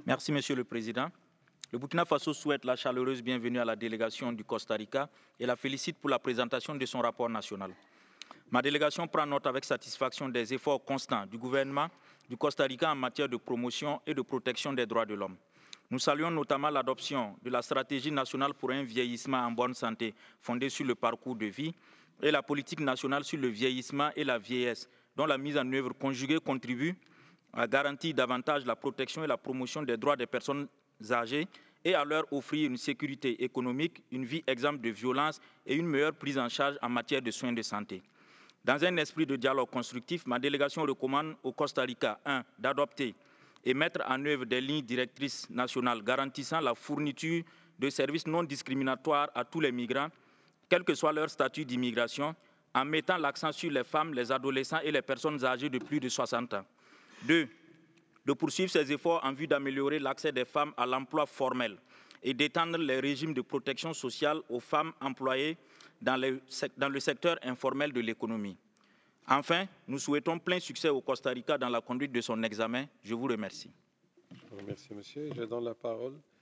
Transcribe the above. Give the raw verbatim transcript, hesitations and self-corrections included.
Merci, Monsieur le Président. Le Burkina Faso souhaite la chaleureuse bienvenue à la délégation du Costa Rica et la félicite pour la présentation de son rapport national. Ma délégation prend note avec satisfaction des efforts constants du gouvernement du Costa Rica en matière de promotion et de protection des droits de l'homme. Nous saluons notamment l'adoption de la stratégie nationale pour un vieillissement en bonne santé fondée sur le parcours de vie et la politique nationale sur le vieillissement et la vieillesse, dont la mise en œuvre conjuguée contribue à garantir davantage la protection et la promotion des droits des personnes âgées et à leur offrir une sécurité économique, une vie exempte de violence et une meilleure prise en charge en matière de soins de santé. Dans un esprit de dialogue constructif, ma délégation recommande au Costa Rica, un, d'adopter et mettre en œuvre des lignes directrices nationales garantissant la fourniture de services non discriminatoires à tous les migrants, quel que soit leur statut d'immigration, en mettant l'accent sur les femmes, les adolescents et les personnes âgées de plus de soixante ans. Deux, de poursuivre ces efforts en vue d'améliorer l'accès des femmes à l'emploi formel et d'étendre les régimes de protection sociale aux femmes employées dans, les, dans le secteur informel de l'économie. Enfin, nous souhaitons plein succès au Costa Rica dans la conduite de son examen. Je vous remercie. Je vous remercie, monsieur. Je donne la parole